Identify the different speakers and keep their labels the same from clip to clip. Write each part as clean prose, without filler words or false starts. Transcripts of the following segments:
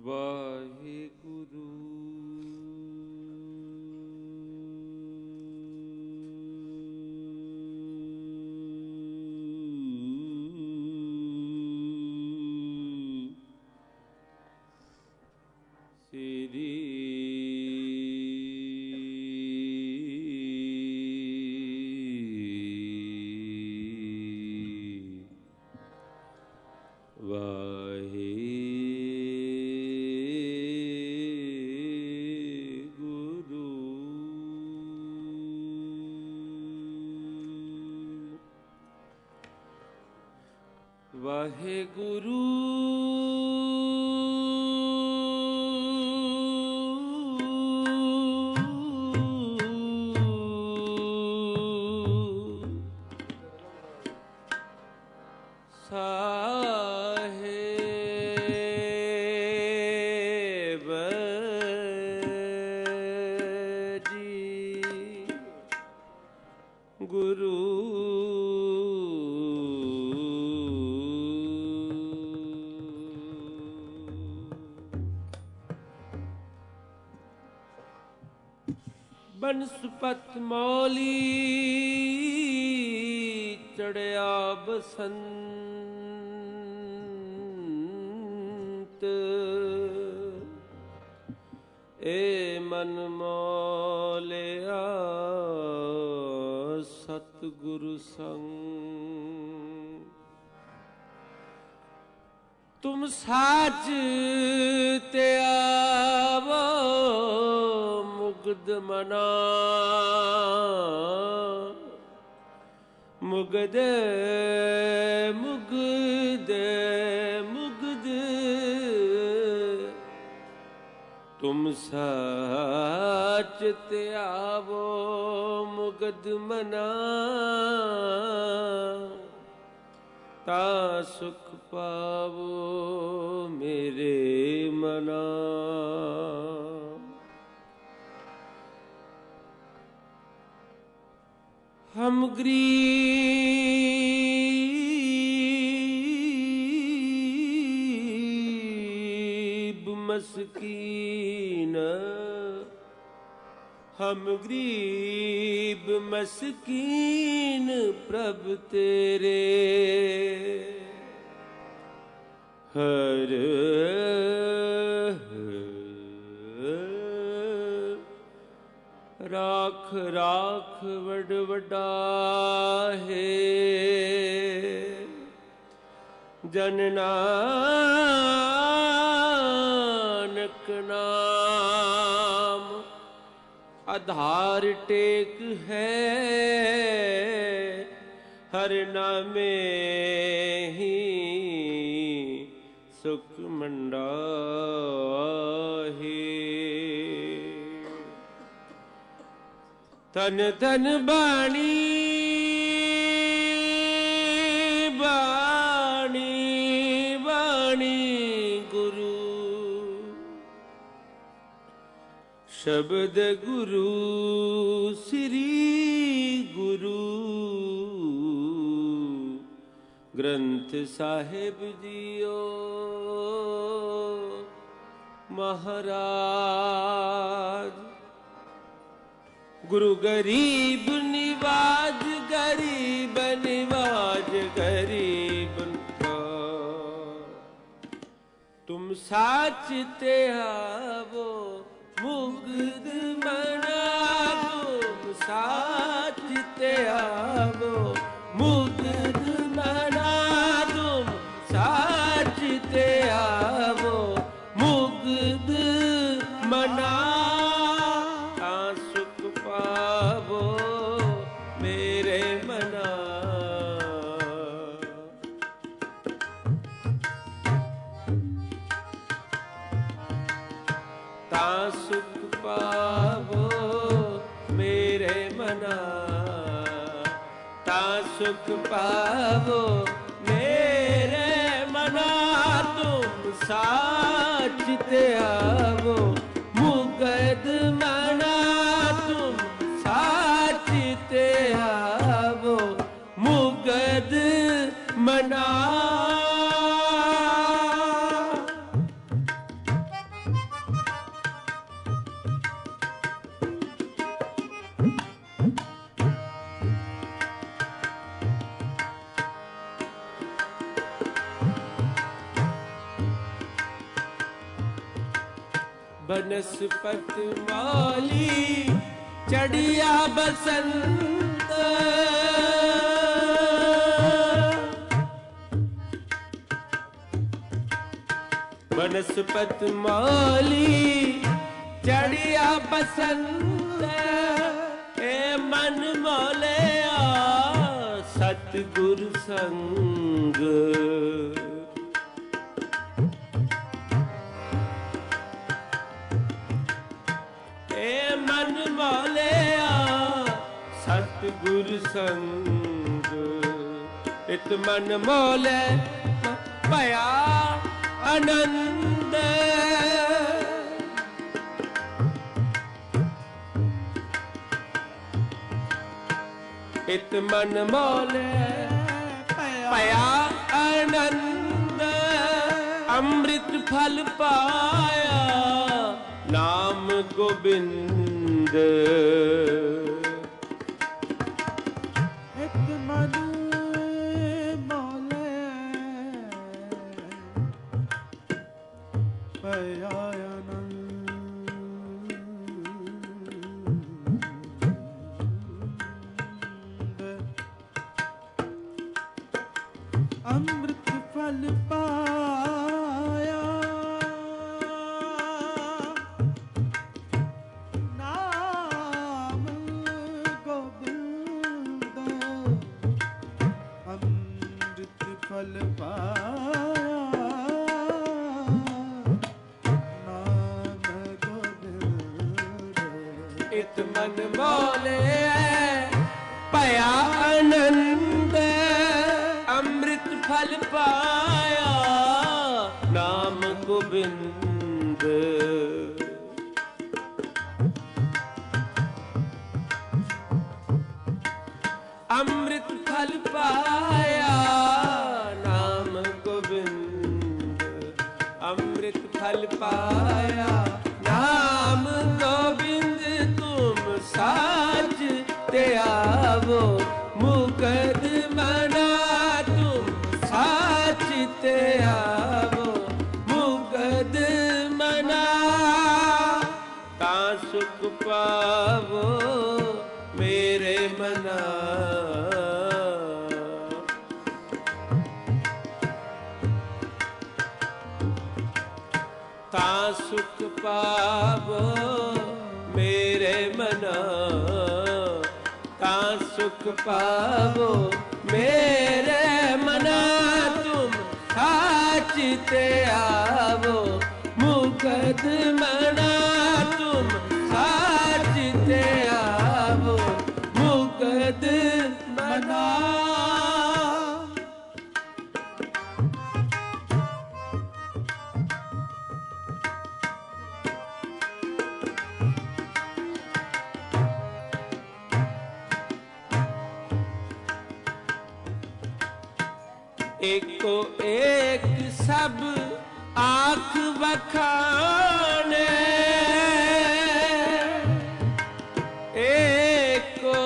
Speaker 1: ਵਾਹਿਗੁਰੂ। ਵਾਹਿਗੁਰੂ ਸਾਹਿਬ ਜੀ ਗੁਰੂ ਬਨਸਪਤ ਮੌਲੀ ਚੜਿਆ ਬਸੰਤ ਏ ਮਨ ਮੌਲਿਆ ਸਤਿਗੁਰੂ ਸੰਗ ਤੁਮ ਸਾਚ ਤੇ ਆਵੋ ਮੁਗਦ ਮਨਾ ਮੁਗਦ ਮੁਗਦ ਮੁਗਦ ਤੁਮ ਸਾਚ ਤੇ ਆਵੋ ਮੁਗਦ ਮਨਾ ਤਾ ਸੁਖ ਪਾਵੋ ਮੇਰੇ ਮਨਾ। ਹਮ ਗਰੀਬ ਮਸਕੀਨ ਹਮ ਗਰੀਬ ਮਸਕੀਨ ਪ੍ਰਭ ਤੇਰੇ ਹਰ ਰਾਖ ਰਾਖ ਵਡ ਵਡਾਹੇ ਜਨ ਨਾਨਕ ਨਾਮ ਆਧਾਰ ਟੇਕ ਹੈ ਹਰ ਨਾਮੇ ਹੀ ਸੁਖ ਮੰਡਾਹੇ। ਤਨ ਤਨ ਬਾਣੀ ਬਾਣੀ ਬਾਣੀ ਗੁਰੂ ਸ਼ਬਦ ਗੁਰੂ ਸ੍ਰੀ ਗੁਰੂ ਗ੍ਰੰਥ ਸਾਹਿਬ ਜੀਓ ਮਹਾਰਾਜ। गुरु गरीब निवाज गरीब निवाज गरीब का तुम साच ते आवो मुग्ध मना तुम साच ते आवो मुग्ध मना तुम साच ते आवो मुग्ध मना पावो मेरे मना। ता सुख पावो मेरे मना ता सुख पावो मेरे मना तुम साच ते आवो मुगद मना तुम साच ते आवो मुगद मना। बनस्पत माली चढ़िया बसंत बनस्पत माली चढ़िया बसंत ए मन मोलिया सतगुरु संग मन मोलिया सतगुरु संग इत मन मोले भया आनंद इत मन मोले भया आनंद अमृत फल पाया नाम गोबिंद
Speaker 2: एक मन मोले भया आनंद अमृत फल पाया फल पाया नाम गोबिंद
Speaker 1: इत मन मोले भया आनंद अमृत फल पाया नाम गोबिंद अमृत फल पाया अमृत फल पाया नाम गोविंद तुम साच ते आवो मुकद मना तुम साच ते आवो मुकद मना ता सुख पावो मेरे मना ता सुख पावो मेरे मना ता सुख पावो मेरे मना तुम साच ते आवो मुकद मना तुम साच ते आवो मुकद मना एको एक सब आँख बखाने एको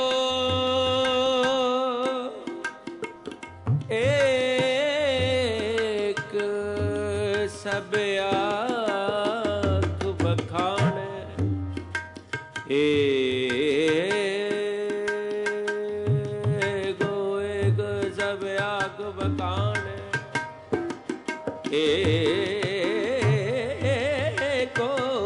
Speaker 1: एक सब आँख बखाने बकाने एको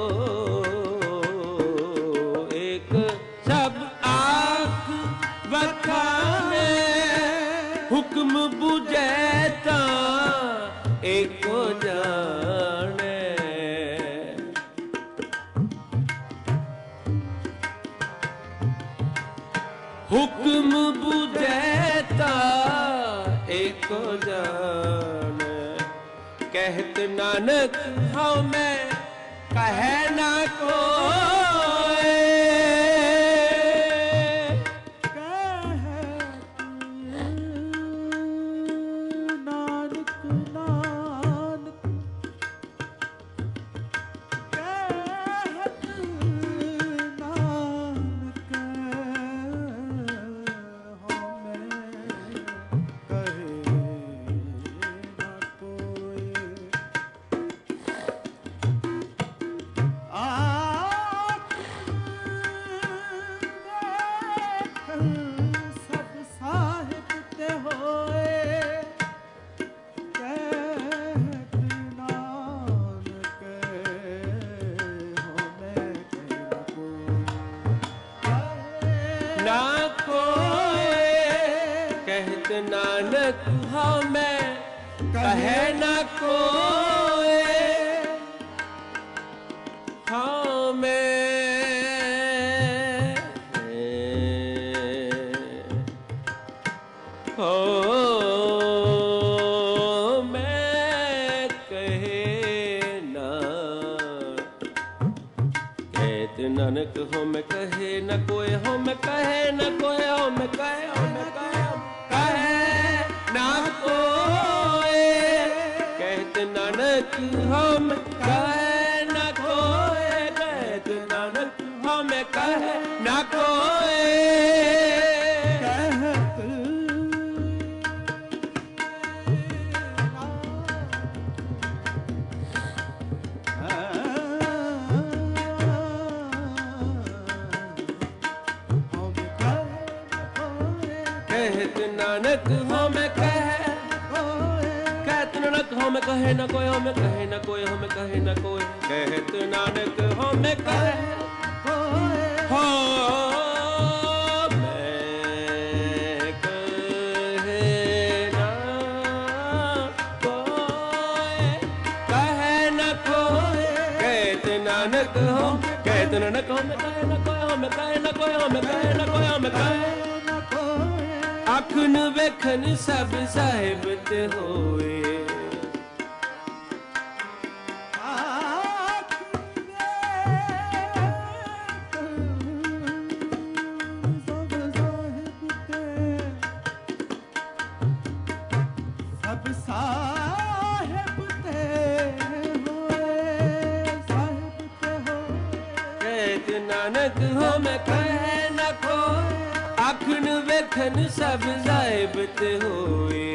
Speaker 1: एक सब आँख बखाने हुक्म बुझैता एको जाने हुक्म बुझैता एको जान कहत नानक हाँ मैं कहे ना कोई
Speaker 2: नानक नानक कहत नानक हो मैं कहे ना कोई
Speaker 1: कोई हाँ मैं हो मैं कहे ना कहत नानक हो मैं कहे न कोई हो मैं कहे न कोई हो मैं कहे हो मैं कहे ना कोई कहत नानक हो मैं कहे न कोई कहत नानक हो मैं कहे न कोई नानक हो मैं कहे कहत नानक हो मैं कहे न कोई हो मैं कहे न कोई हो मैं कहे न कोई कहत नानक हो मैं कहे हो मैं कहे न कोई कहे न कोई कहत नानक हो कहत नानक हो मैं कहे न कोई हो मैं कहे न कोई हो मैं कहे न कोई हो मैं कहे आखन वेखन सब साहिब ते होए
Speaker 2: सब साहिब ते होए साहिब ते होए
Speaker 1: कहत नानक हो मैं कहे न कोई आखन वेखन सब साहिब ते होए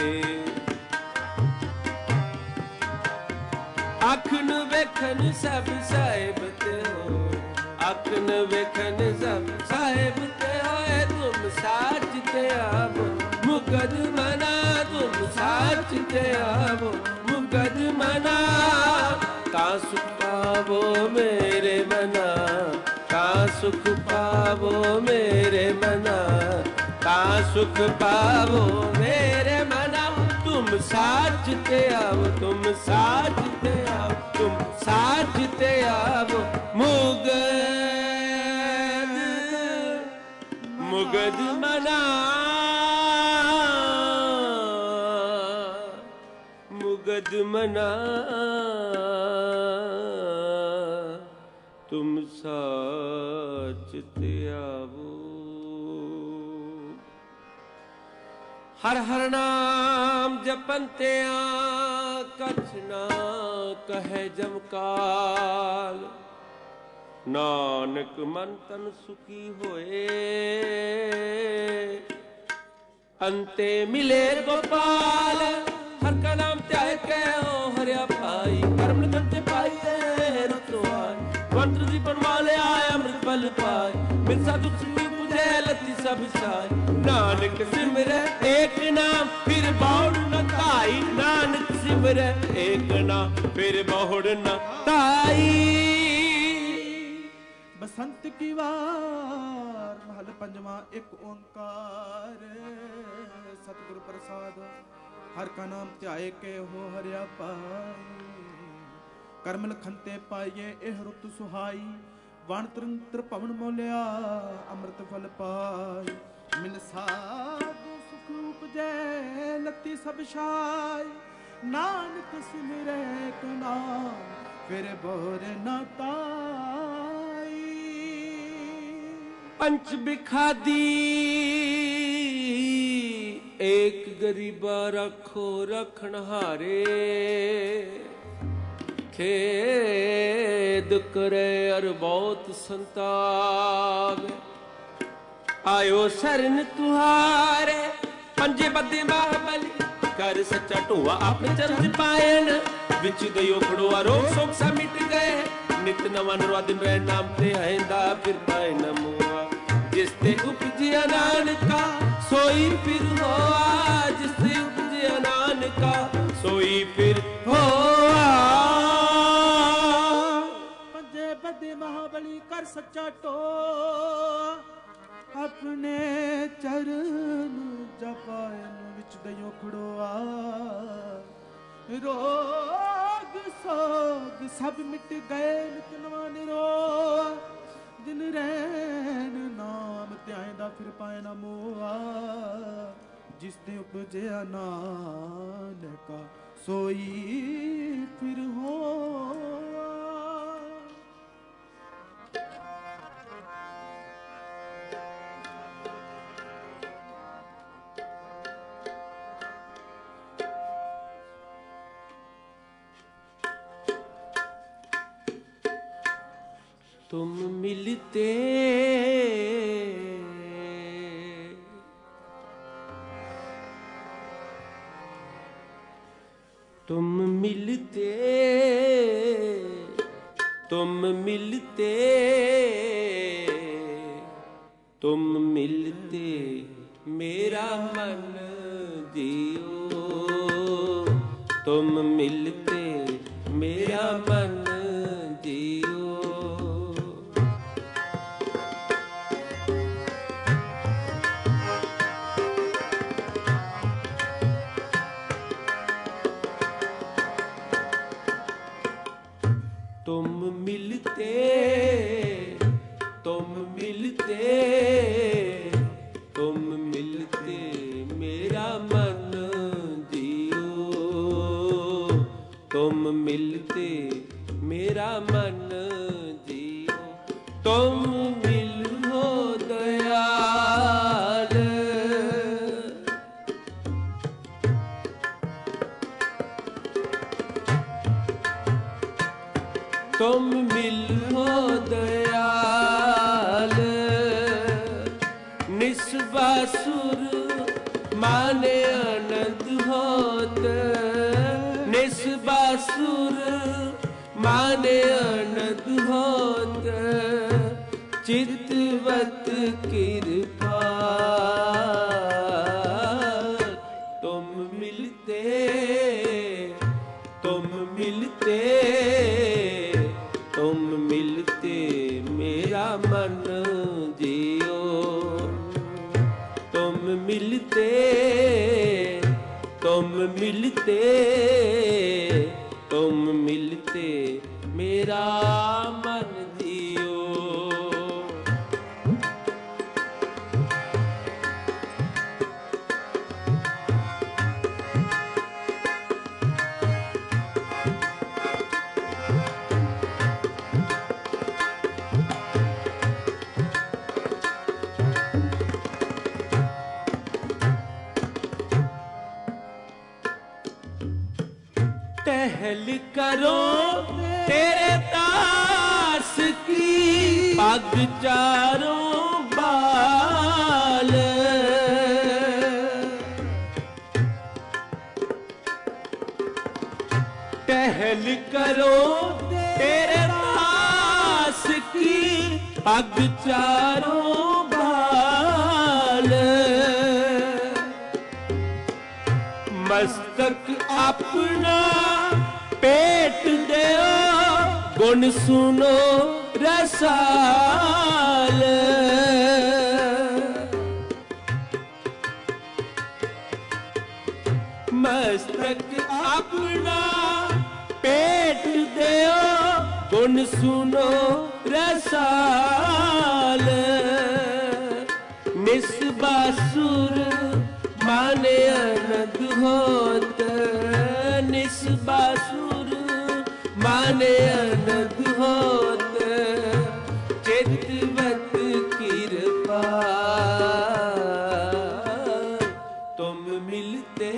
Speaker 1: आखन वेखन सब साहिब ते होए आखन वेखन सब साहिब ते होए तुम साच ते आवो मुकदमना तुम साच ते आवो मुकदमना ता सुख पावो मेरे मना ता सुख पावो मेरे मना ता सुख पावो मेरे मना तुम साजते आओ तुम साजते आओ तुम साजते आओ मुगद मुगद मना मुगद मना तुम साचते आवो हर हर नाम जपंत्या कछ ना कहे जमकाल नानक मन तन सुखी होए अंते मिले गोपाल हर का नाम त्याग के हो हरिया पाई कर्म करते पाई रुतवाई मंत्र जी बनवाले आए अमृत बल पाए मिल साधु सुनी बुझे लती सब साई नानक सिमरे एक नाम फिर बहुड़ न ताई नानक सिमरे एक नाम फिर बहुड़ न ताई
Speaker 2: बसंत की वार महल पंजवा एक ओंकार सतगुरु प्रसाद हर का नाम त्याए के हो हरिया पाई करमल खंते पाइए एह रुत सुहाई वण तंत्र पवन मोलिया अमृत फल पाई मिल साधु सुख उपजै लती सब छाई नानक सिमरे एक नाम फिर बोर न ताई
Speaker 1: पंच बिखादी एक गरीबा रखो रखन हारे खेद करे अर बहुत संताप आयो शरण तुहारे पंजे बदे बाहुबली कर सच्चा ढोआ अपने चरण पायन विच दयो खड़ो रोग सोग सा मिट गए नित नवा नरवा दिन रह नाम ते आंदा फिर पाए नमुआ जिस ते उपजिया नानका सोई फिर होआ जिस ते उपजिया नानका सोई फिर होआ
Speaker 2: बदे महाबली कर सच्चा टो अपने चरण जपायन विच दयो खड़ोआ रो सब मिट गए नित नवा निरो दिन रहन नाम त्यादा फिर पाए ना मोआ जिस ते उपजया नानका सोई फिर हो
Speaker 1: तुम मिलते तुम मिलते तुम मिलते तुम मिलते मेरा मन जियो तुम मिलते मेरा मन जियो तुम मिलते तुम मिलते तुम मिलते मेरा मन जियो तुम मिलते मेरा मन जियो तुम मिलो दयाल तुम मिलो दयाल निस्वासुर माने आनंद होत निस्वासुर माने आनंद होत चितवत कृपा तुम मिलते तुम मिलते तुम मिलते मेरा मन जियो तुम मिलते तुम मिलते तुम मिलते मेरा मन जियो टहल करो तेरे दास की पग चारों बाल टहल करो तेरे दास की पग चारों बाल मस्तक अपना पेट दो गुण सुनो रसाल मस्तक अपना पेट दो गुण सुनो रसाल निस्वासुर माने आनंद होत निस्वासुर माने आनंद होत चितवत कृपा तुम मिलते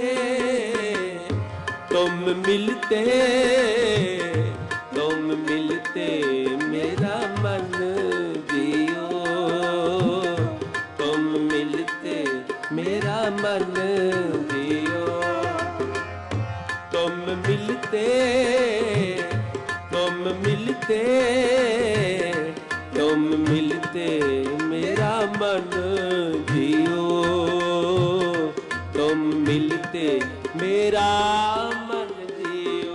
Speaker 1: तुम मिलते तुम मिलते मेरा मन जियो तुम मिलते मेरा मन जियो तुम मिलते तुम मिलते तुम मिलते मेरा मन जियो तुम मिलते मेरा मन जियो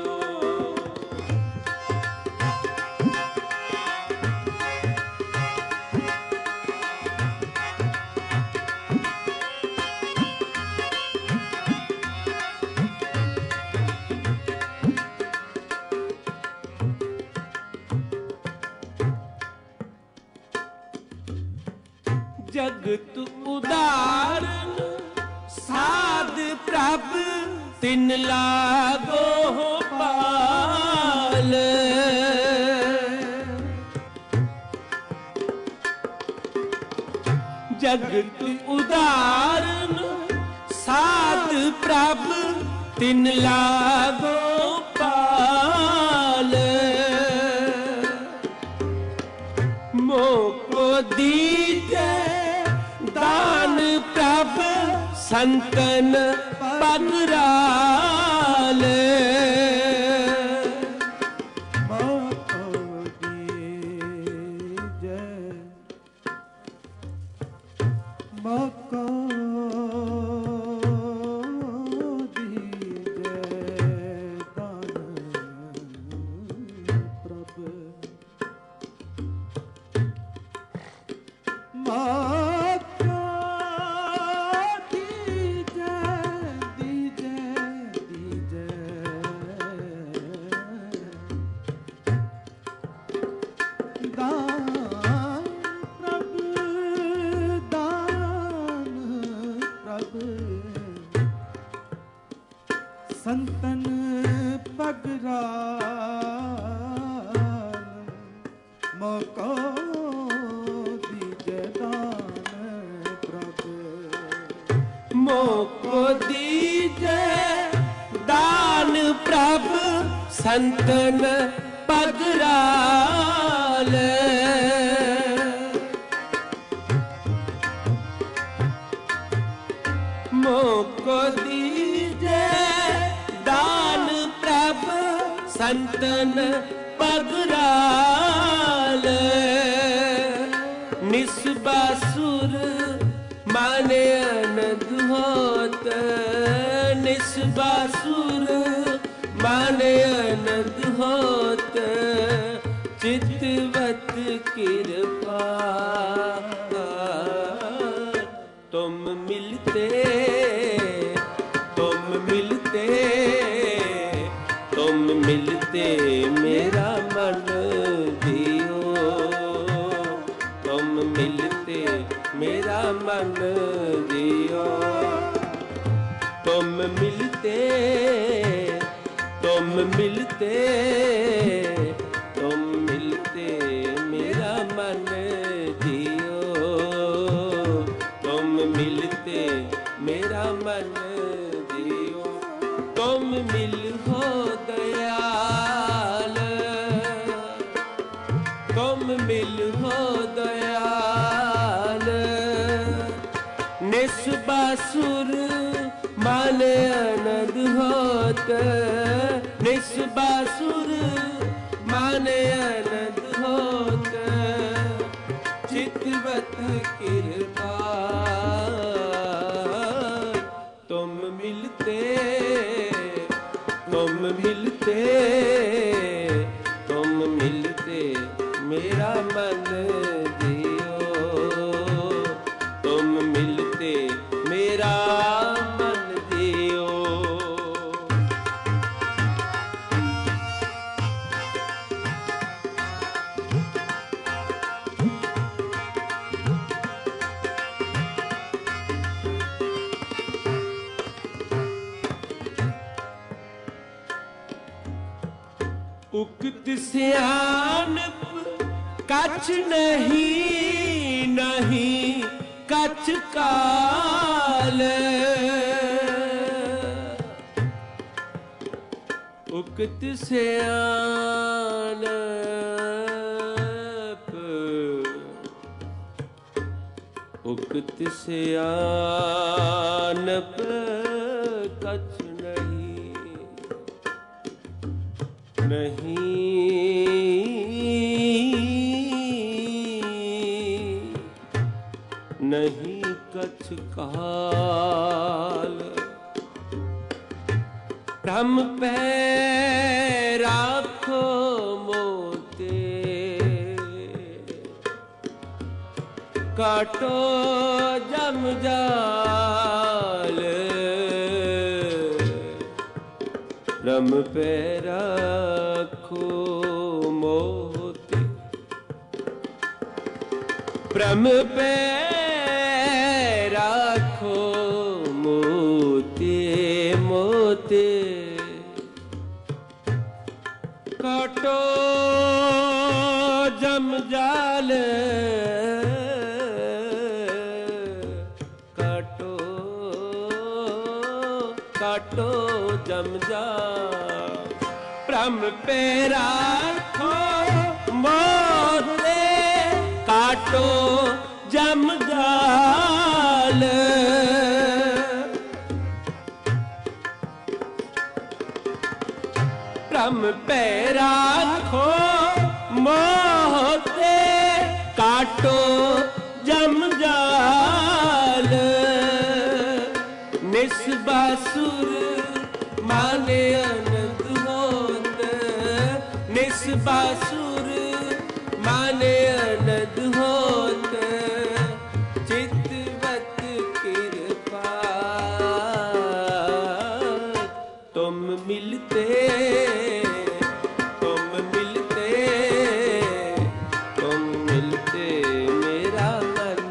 Speaker 1: जगत उदारन साध प्रभ तिन लागो पाल। जगत उदारन साध प्रभ तिन लागो पाल। मोको दीजे दान प्रभ संतन पगराल।
Speaker 2: संतन पगराल। मोको दीजे दान प्रभ।
Speaker 1: मोको दीजे दान प्रभ संतन पगराल। मोको दीजे दान प्रभ संतन पगराल। निस्बासुर माने अनंद होत। निस्बासुर माने अनंद होत। चितवत कृपा तुम मिलते मेरा मन दियो। तुम मिलते मेरा मन दियो। तुम मिलते मेरा मन दियो। तुम मिलते मेरा मन दियो। तुम मिल हो दयाल। तुम मिल हो दयाल। निस्बासुर माने अनंद होत। निस्बासुर माने अनंद होत। चितवत कृपा तुम मिलते मेरा मन दियो। तुम मिलते मेरा मन दियो। उक्त सियानप कछ नहीं कछ काल। उक्त सियानप उक्त सियानप कछ नहीं कछ काल। भ्रम पे राखो मोते। काटो जम जाल। भ्रम पे राखो मोते। भ्रम पे काटो जम जाल, काटो काटो जम जाल। भ्रम पे राखो मोते, काटो जम जाल। भ्रम पे राखो मोते, काटो जम जाल। निस्बासुर माने आनंद होत, निस्बासुर माने आनंद होत। चितवत कृपा तुम मिलते, तुम मिलते, तुम मिलते मेरा मन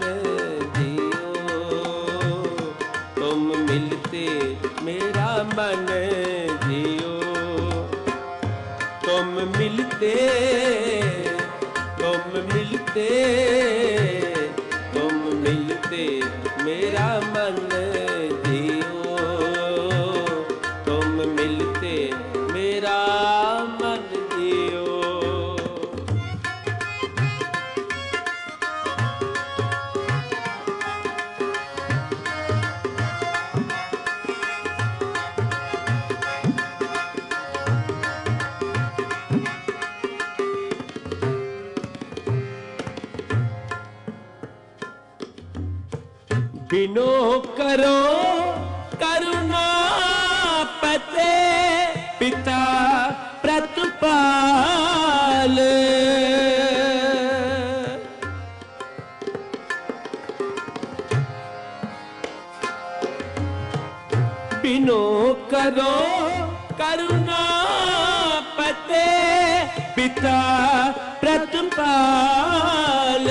Speaker 1: जियो। तुम मिलते मेरा मन जियो। तुम मिलते, तुम मिलते, तुम मिलते मेरा मन जियो। तुम मिलते मेरा मन जियो। बिनो करो करुणा पते, पिता प्रतिपाल। बिनो करो करुणा पते, पिता प्रतिपाल।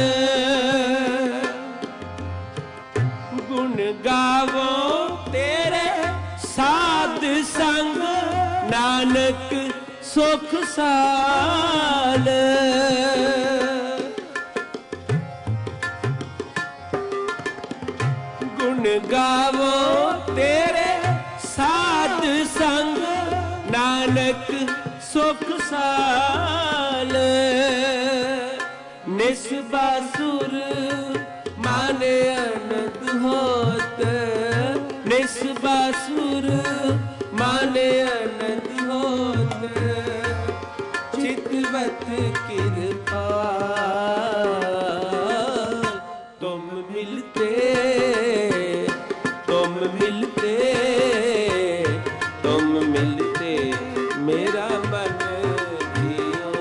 Speaker 1: गुण गावो तेरे साध संग, नानक सुख साल। गुण गावो तेरे साध संग, नानक सुख साल। निस्बासुर माने आनंद होत, निस्बासुर माने आनंद होत। चितवत कृपा तुम मिलते, तुम मिलते, तुम मिलते मेरा मन जियो।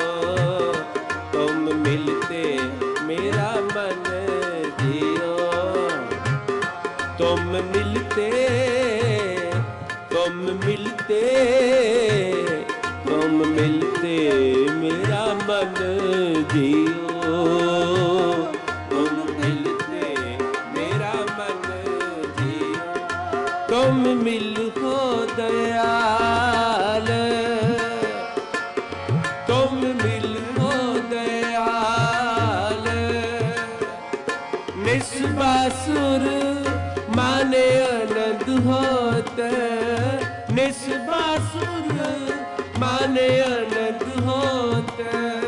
Speaker 1: तुम मिलते मेरा मन जियो। तुम मिलते, तुम मिलते, तुम मिलते मेरा मन जियो। तुम मिलते मेरा मन जियो। तुम मिलो दयाल, तुम मिलो दयाल। निस्बासुर माने आनंद होत, निस्बासुर माने आनंद होत।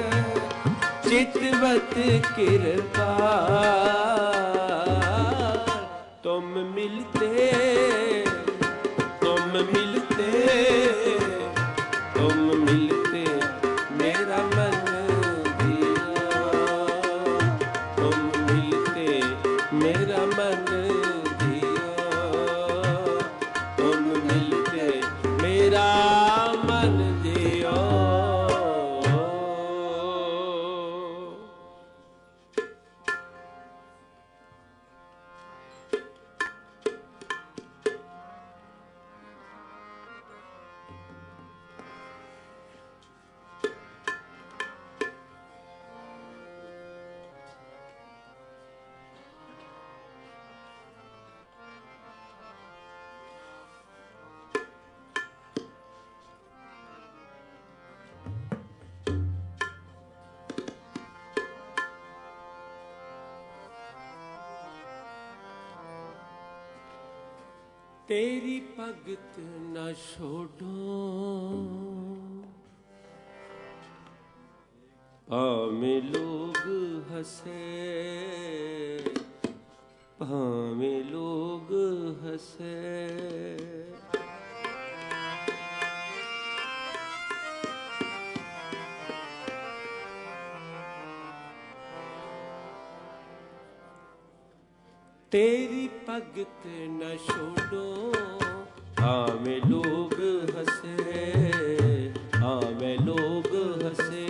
Speaker 1: चितवत कृपा तुम मिलते, तुम मिलते, तुम मिलते मेरा मन जियो। तुम मिलते मेरा मन जियो। तुम मिलते मेरा मन जियो। तेरी भगत न छोड़ो भावें लोग हंसे, भावें लोग हंसे। तेरी भगत न छोड़ो भावें लोग हंसे, भावें लोग हंसे।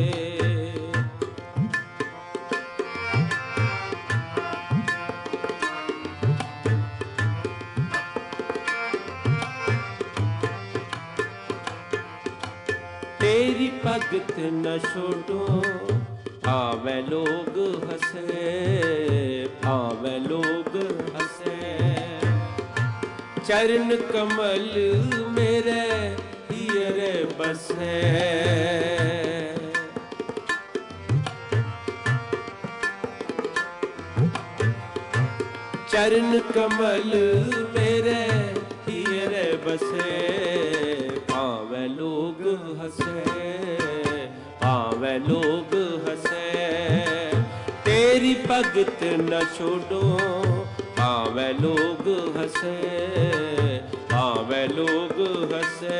Speaker 1: तेरी भगत न छोड़ो भावें लोग हंसे, भावें लोग हंसे। चरण कमल मेरे हियरे बसे, चरण कमल मेरे हियरे बसे। भावें लोग हंसे, भावें लोग हंसे। तेरी भगत न छोड़ो भावें लोग हंसे, भावें लोग हंसे।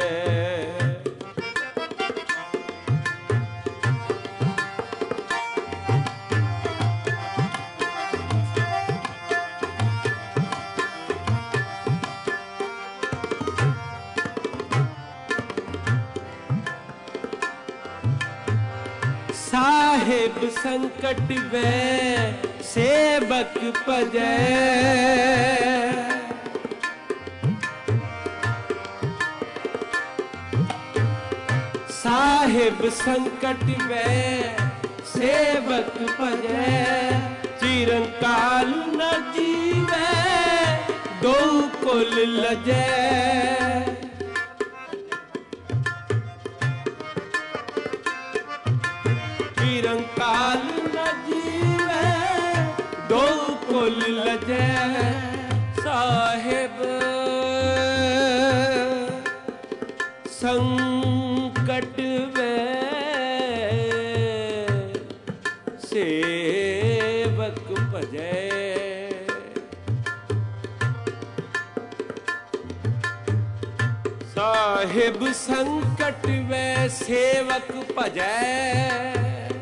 Speaker 1: साहिब संकट वे सेवक भजै, साहिब संकट वे सेवक भजै। चिरंकाल न जीवे दो कुल लजै, चिरंकाल न जीवे दो कुल लजै। साहिब संकट वे सेवक भजै, साहिब संकट वे सेवक भजै।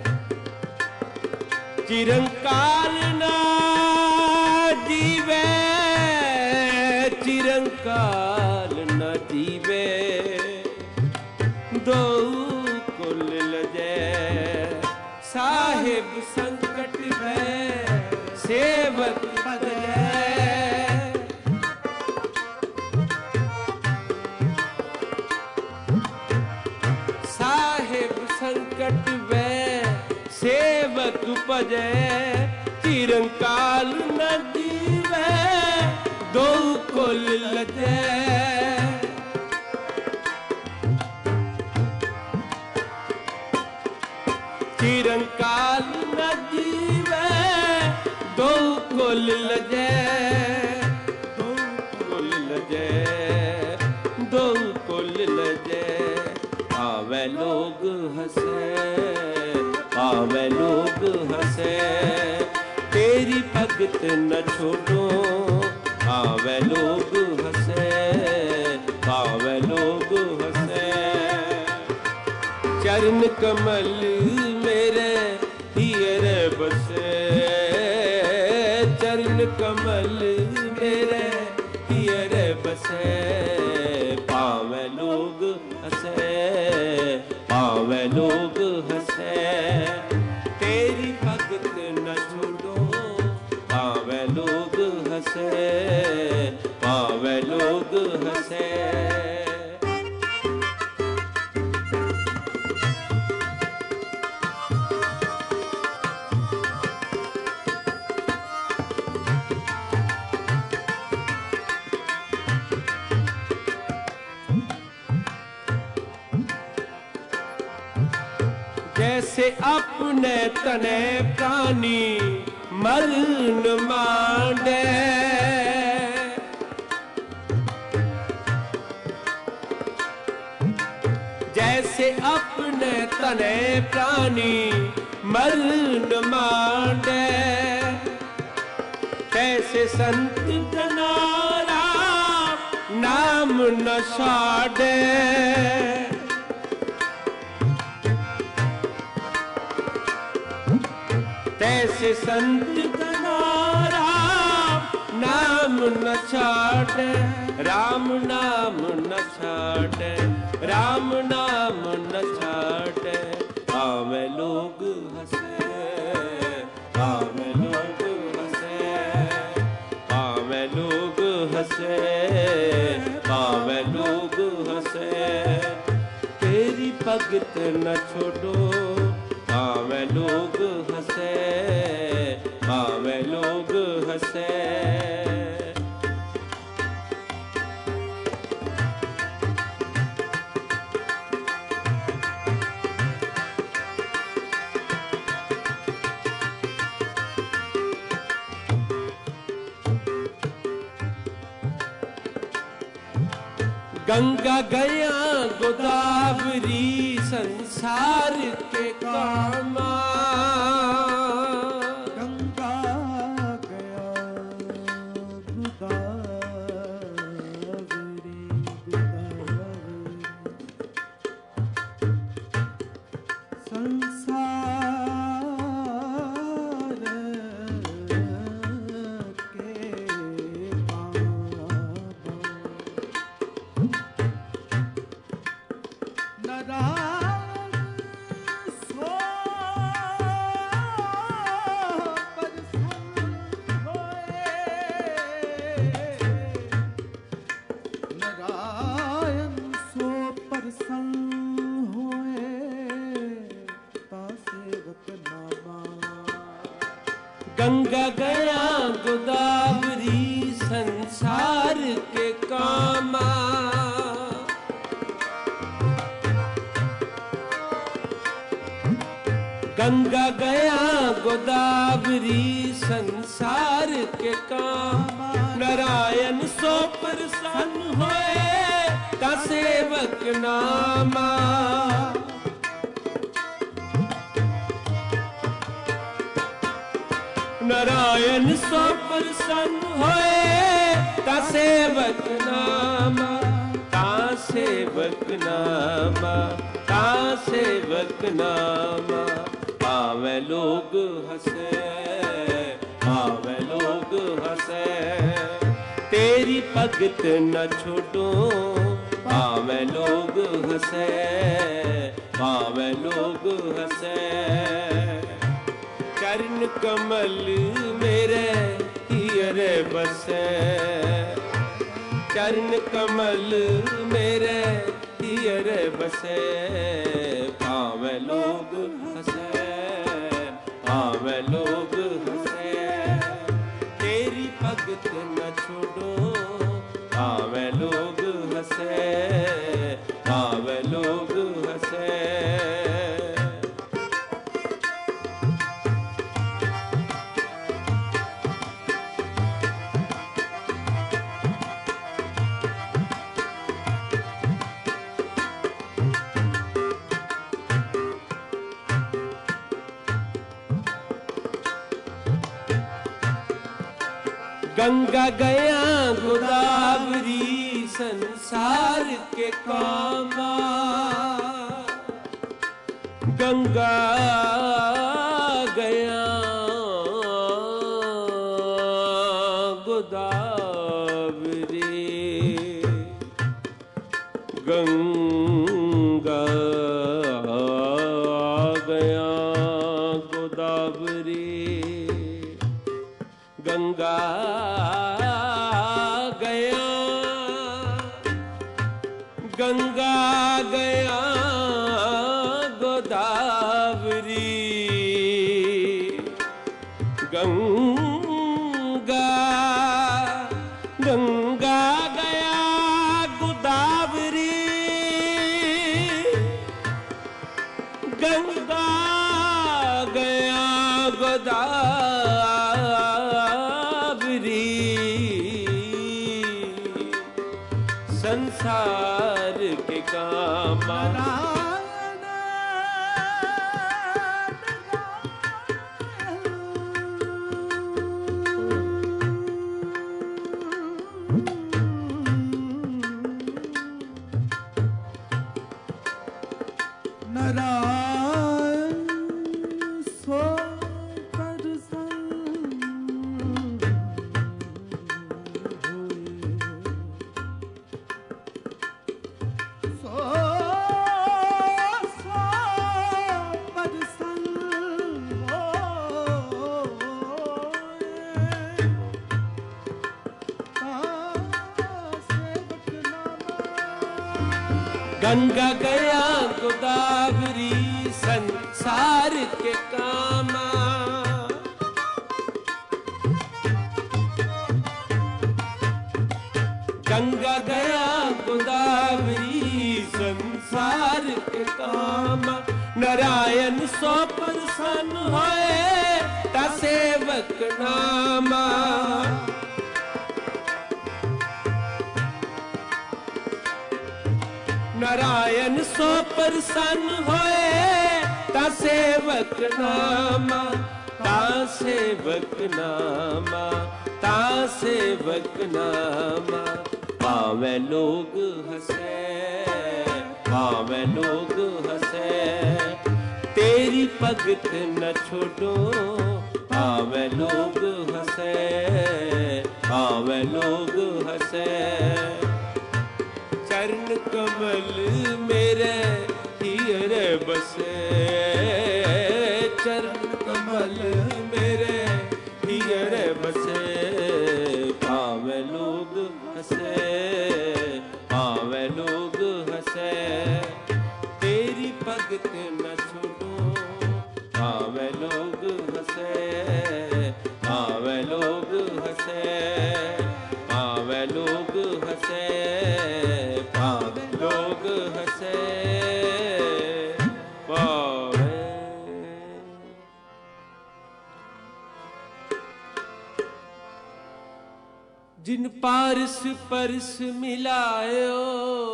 Speaker 1: चिरंकाल न जीवे, चिरंकाल न जीवे दो कुल लजै। साहिब संकट में सेवक भजै, साहिब संकट में सेवक भजै। चिरंकाल न जीवे दो कुल लजै, चिरंकाल न जीवे दो कुल लजै, दो कुल लजै, दो कुल लजै। आवे लोग हंसे, आवे लोग हंसे, तेरी भगत न छोड़ो। आवे लोग हंसे, आवे लोग हंसे, चरण कमल मेरे हियर बसे, चरण कमल मेरे हियर बसे। पावे लोग हंसे, पावे लोग हंसे, तेरी भगत न छोड़ो। पावे लोग हंसे, पावे लोग हंसे। जैसे अपने तने प्राणी मल न मांडे, ऐसे अपने तने प्राणी मरण मांडे, कैसे संत जनारा नाम न छाड़े। तैसे संत जनारा नाम न छाड़े, राम नाम न छाड़े, राम नाम न छाड़े। आवे लोग हंसे, आवे लोग हंसे, आवे लोग हंसे, आवे लोग हंसे। तेरी भगत न छोड़ो, आवे लोग हंसे, आवे लोग हंसे। गंगा गया गोदावरी संसार के कामा,
Speaker 2: गंगा गया गोदावरी, संसार के
Speaker 1: गंगा गया गोदावरी संसार के कामा, गंगा गया गोदावरी संसार के कामा। नारायण सो प्रसन्न होए ता सेवक नामा, नारायण सो प्रसन्न होए ता सेवक नामा, ता सेवक नामा, ता सेवक नामा। आवे लोग हंसे, आवे लोग हंसे। तेरी भगत न छोड़ो, आवे लोग हंसे, आवे लोग हंसे। चरण कमल मेरे हियरे बसे, चरण कमल मेरे हियरे बसे। आवे लोग हंसे, आवे लोग हंसे। तेरी भगत न छोड़ो, आवे लोग हंसे, आवे लोग हंसे। गंगा गया गोदावरी संसार के कामा, गंगा गया गोदावरी, गंगा गया गोदावरी, गंगा गया, गंगा गया गोदावरी, गंगा गंगा गया गोदावरी, गंगा गया गोदावरी। संसार के कामा,
Speaker 2: नारायण सो प्रसन्न होए। सो प्रसन्न
Speaker 1: गंगा गया गोदावरी संसार के कामा। गंगा गया गोदावरी संसार के कामा। नारायण सो प्रसन्न होए ता सेवक नामा। नारायण सो प्रसन्न होए ता सेवक नामा। ता सेवक नामा, ता सेवक नामा। पावे लोग हंसे, पावे लोग हंसे, तेरी भगत न छोड़ो। पावे लोग हंसे, पावे लोग हंसे, चरण कमल मेरे हियरे बसे। चरण कमल मेरे हियरे बसे। पावे लोग हंसे, पावे लोग हंसे, तेरी भगत न छोड़ो। पावे लोग हंसे, पावे लोग हंसे, पावे लोग हंसे, पावे लोग हंसे, पावे। जिन पारस परस मिलायो,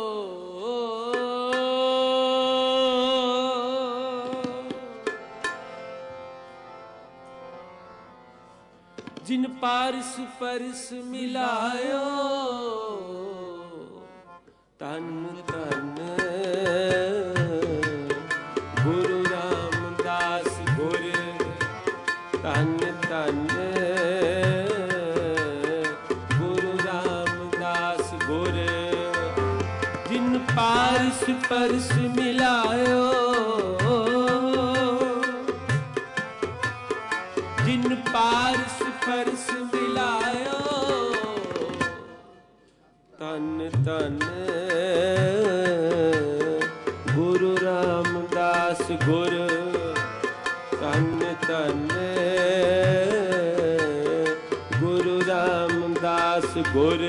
Speaker 1: जिन पारस परस मिलायो, तन तन गुरु रामदास गुर। तन तन गुरु रामदास गुर। जिन पारस परस मिलायो, जिन पारस परस मिलायो, तन तन गुरु रामदास गुर। तन तन गुरु रामदास गुर।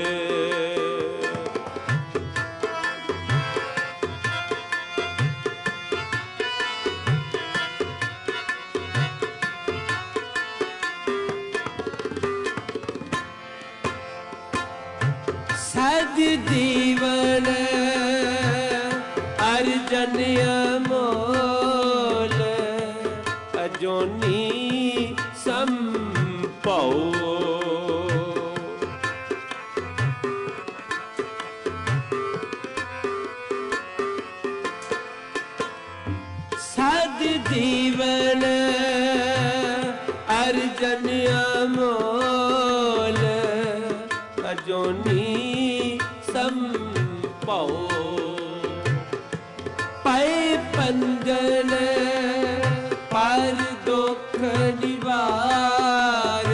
Speaker 1: सद जीवन अर्जन अमोल, अजोनी संभव। सद जीवन अर्जन अमोल, अजोनी संभव। पाए पंजन पर दुख निवार,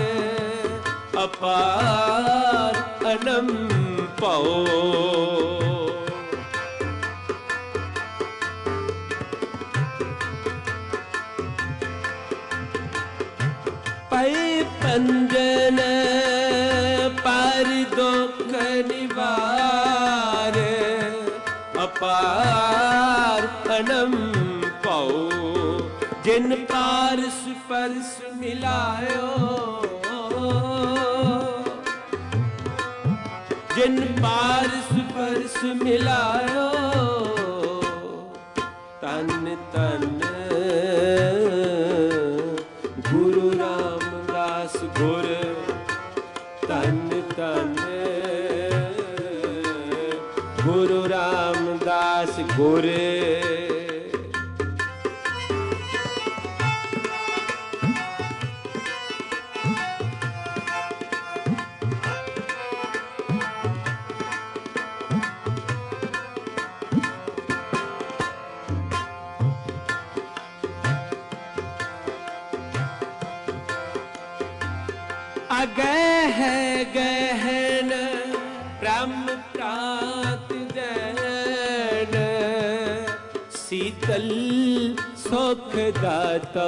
Speaker 1: अपार अनंपव। पाए पंजन पर दुख निवार, अपार अनंपव। जिन पारस परस मिलायो, जिन पारस परस मिलायो, तन तन गुरु रामदास गुर। तन तन गुरु रामदास गुर। ਅਗੈ ਹੈ ਗਹਿਨ ਬ੍ਰਹਮ ਪ੍ਰਾਤ ਜੈਨ ਸੀਤਲ ਸੁਖ ਦਾਤੋ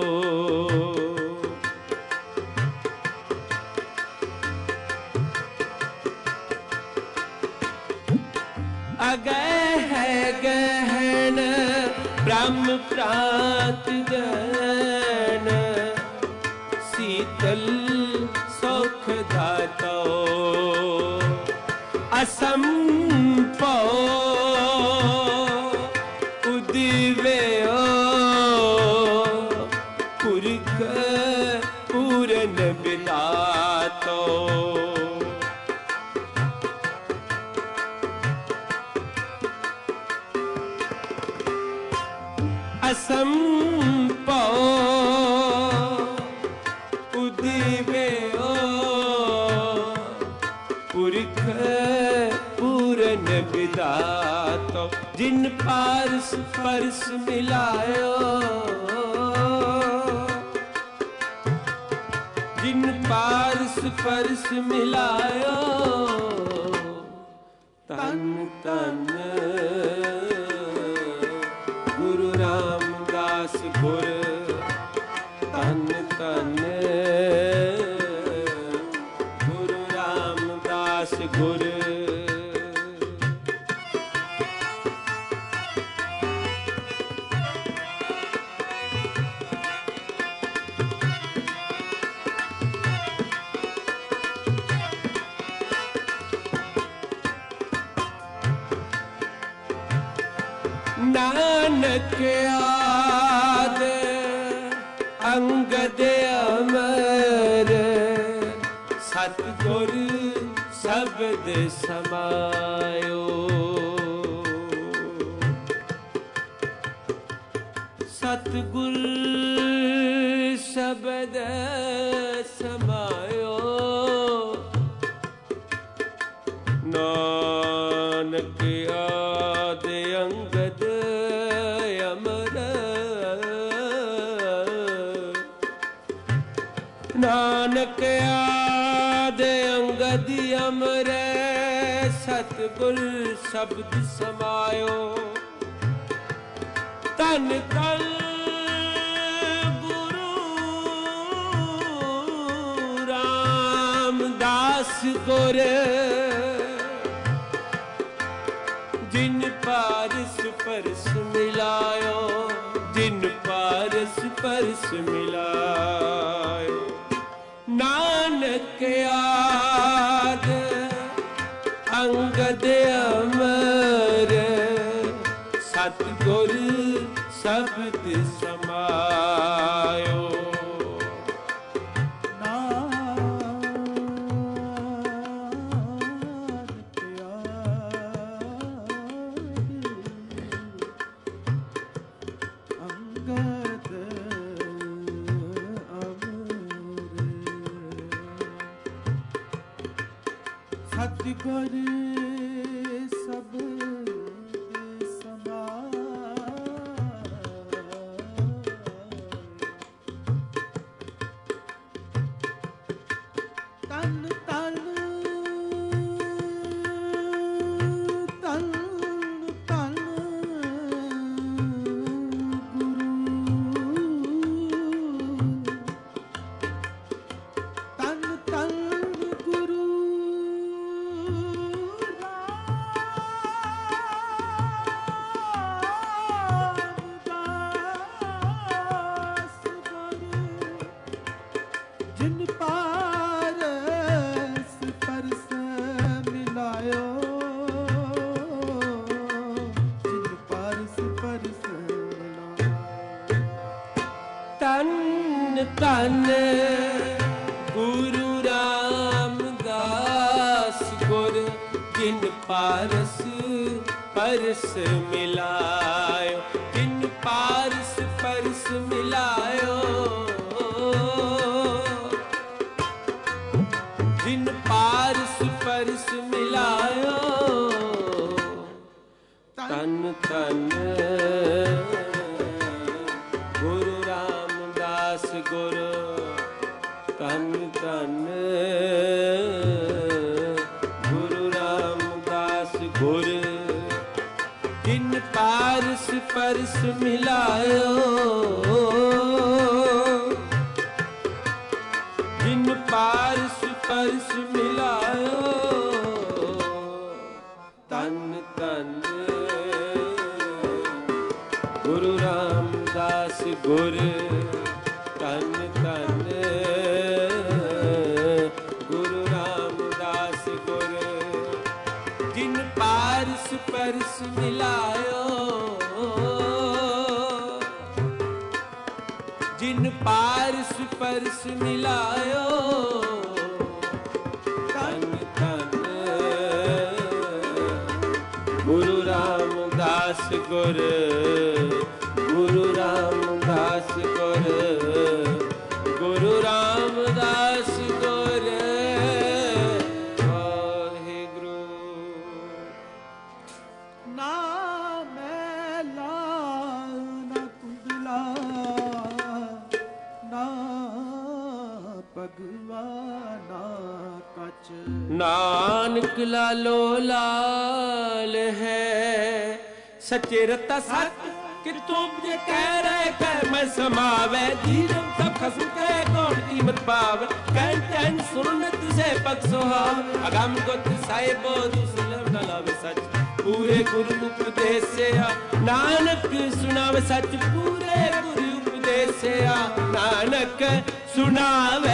Speaker 1: ਅਗੈ ਹੈ ਗਹਿਨ ਬ੍ਰਹਮ ਪ੍ਰਾਤ ਜੈਨ ਸੀਤਲ ਸੁਖ ਦਾਤੋ ਅਸੰਭਉ ਉਦਿਵਿਓ ਪੁਰਖ ਪੂਰਨ ਬਿਦਾਤੋ ਅਸੰਭਉ ਉਦਿਵਿਓ ਪੁਰਖ ਪੂਰਨ ਬਿਦਾਤੋ ਜਿਨ ਪਾਰਸ ਪਰਸ ਮਿਲਾਇਓ ਜਿਨ ਪਾਰਸ ਪਰਸ ਮਿਲਾਇਓ ਤਨ ਤਨ ਗੁਰੂ ਰਾਮਦਾਸ ਗੁਰ ਤਨ ਤਨ ਗੁਰੂ ਰਾਮਦਾਸ ਗੁਰ ਨਾਨਕ ਆਦ ਅੰਗਦ ਅਮਰ ਸਤਿਗੁਰ ਸ਼ਬਦ ਸਮਾਇਓ ਸਤਿਗੁਰ ਸ਼ਬਦ ਸਮਾਇਓ ਨਾਨਕ ਆਦ ਅੰਗਦ ਅਮਰ ਨਾਨਕ ਆਦ ਅੰਗਦ ਅਮਰ ਸਤਿਗੁਰ ਸ਼ਬਦ ਸਮਾਇਓ ਧੰਨ ਧੰਨ ਗੁਰੂ ਰਾਮਦਾਸ ਗੁਰ ਜਿਨ ਪਾਰਸ ਪਰਸ ਮਿਲਾਇਓ ਜਿਨ ਪਾਰਸ ਪਰਸ ਮਿਲਾਇਓ ਨਾਨਕ ਆਦ ਅੰਗਦ ਅਮਰ ਸਤਿਗੁਰ ਸ਼ਬਦ ਸਮਾਇਓ
Speaker 2: ਸਤਿਗੁਰ ਸ਼ਬਦ ਸਮਾਇਓ ਤਨ ਤਨ ਤਨ ਤਨ ਗੁਰੂ ਤਨ ਤਨ ਗੁਰੂ ਜਿਨ ਪਾਰਸ ਪਰਸ ਮਿਲਾਇਓ ਜਿਨ ਪਾਰਸ ਪਰਸ ਮਿਲਾਇਓ
Speaker 1: ਤਨ ਤਨ ਗੁਰੂ ਰਾਮਦਾਸ ਗੁਰ ਜਿਨ ਪਾਰਸ ਪਰਸ ਮਿਲਾਇਓ ਜਿਨ ਪਾਰਸ ਪਰਸ ਮਿਲਾਇਓ ਜਿਨ ਪਾਰਸ ਪਰਸ ਮਿਲਾਇਓ ਤਨ ਤਨ ਗੁਰੂ ਰਾਮਦਾਸ ਗੁਰ ਧੰਨ ਧੰਨ ਗੁਰੂ ਰਾਮਦਾਸ ਗੁਰ, ਜਿਨ ਪਾਰਸ ਪਰਸ ਮਿਲਾਇਓ, ਜਿਨ ਪਾਰਸ ਪਰਸ ਮਿਲਾਇਓ, ਧੰਨ ਧੰਨ ਗੁਰੂ ਰਾਮਦਾਸ ਗੁਰ, ਧੰਨ ਧੰਨ ਗੁਰੂ ਰਾਮਦਾਸ ਗੁਰ, ਜਿਨ ਪਾਰਸ ਪਰਸ ਮਿਲਾਇਓ, ਜਿਨ ਪਾਰਸ ਪਰਸ ਮਿਲਾਇਓ, ਧੰਨ ਧੰਨ ਗੁਰੂ ਰਾਮਦਾਸ ਗੁਰ, ਗੁਰੂ ਰਾਮਦਾਸ ਗੁਰ, ਗੁਰੂ ਰਾਮਦਾਸ ਗੁਰ। ਵਾਹਿਗੁਰੂ।
Speaker 2: ਨਾ ਮੈਲਾ ਨਾ ਕੁੰਦਲਾ, ਨਾ ਭਗਵਾ ਨਾ ਕੱਚ,
Speaker 1: ਨਾਨਕ ਲਾਲੋ ਲਾਲ ਹੈ, ਸੱਚੇ ਰਤਾ ਸਤ ਕਿਤੋਂ ਜੇ ਕਹਿ ਰਹੇ ਕਹਿ ਮੈਂ ਸਮਾਵੇ, ਜੀਵਨ ਸਭ ਖਸਮ ਕੇ ਕੌਣ ਕੀਮਤ ਪਾਵੇ, ਕਹਿ ਕਹਿ ਸੁਣਨ ਤੁਸੇ ਪਗ ਸੁਹਾਵ, ਅਗਮ ਗੁਤ ਸਾਹਿਬੋ ਦੁਸਲਮ ਨਾ ਲਾਵੇ ਸੱਚ, ਪੂਰੇ ਗੁਰੂ ਉਪਦੇਸਿਆ ਨਾਨਕ ਸੁਣਾਵੇ ਸੱਚ, ਪੂਰੇ ਗੁਰੂ ਉਪਦੇਸਿਆ ਨਾਨਕ ਸੁਣਾਵੇ।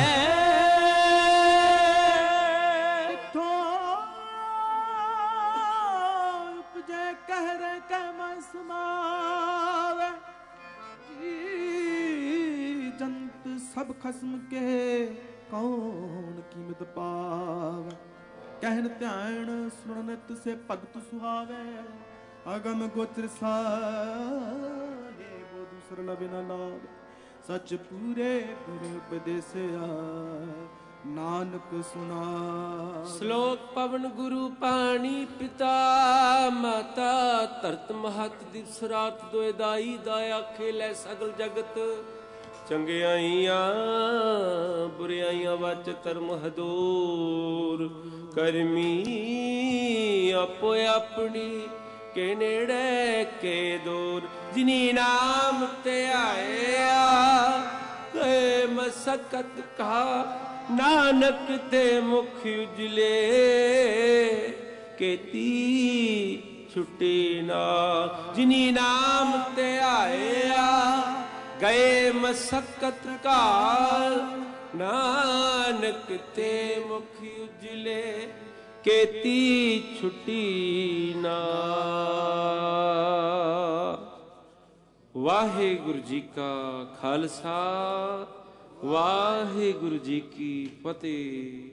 Speaker 2: ਜੰਤ ਸਭ ਖਸਮ ਕੇ ਕੌਣ ਕੀਮਤ ਪਾਵੇ, ਕਹਿਣ ਧਿਆਨ ਸੁਣਨ ਤੁਸੇ ਭਗਤ ਸੁਹਾਵੇ, ਅਗਮ ਗੋਚਰ ਸਾਹਿਬ ਦੂਸਰ ਲਵੇ ਨਾ ਲਾਵੇ, ਸੱਚ ਪੂਰੇ ਗੁਰੂ ਉਪਦੇਸਿਆ ਨਾਨਕ ਸੁਣਾ।
Speaker 1: ਸ਼ਲੋਕ ਪਵਨ ਗੁਰੂ ਪਾਣੀ ਪਿਤਾ ਮਾਤਾ, ਧਰਤ ਮਹਤ ਦਿਵਸ ਰਾਤ ਦੋਇ ਦਾਈ, ਦਾਇਆ ਖੇਲੇ ਸਗਲ ਜਗਤ, ਚੰਗਿਆਈਆਂ ਬੁਰਿਆਈਆਂ ਵਚ ਧਰਮ ਹਦੂਰ, ਕਰਮੀ ਆਪੋ ਆਪਣੀ ਕੇ ਨੇੜੇ ਕੇ ਦੂਰ, ਜਿਨੀ ਨਾਮ ਤੇ ਆਇਆ ਗਏ ਮਸਕਤ ਕਾ, ਨਾਨਕ ਤੇ ਮੁਖ ਉਜਲੇ, ਕੀਤੀ ਛੁੱਟੀ ਨਾ, ਜਿਨੀ ਨਾਮ ਤੇ ਆਇਆ ਗਏ ਮਸਕਤ ਕਾਲ, ਨਾਨਕ ਤੇ ਮੁਖ ਉਜਲੇ, ਕੀਤੀ ਛੁੱਟੀ ਨਾ। ਵਾਹਿਗੁਰੂ ਜੀ ਕਾ ਖਾਲਸਾ, ਵਾਹਿਗੁਰੂ ਜੀ ਕੀ ਫਤਿਹ।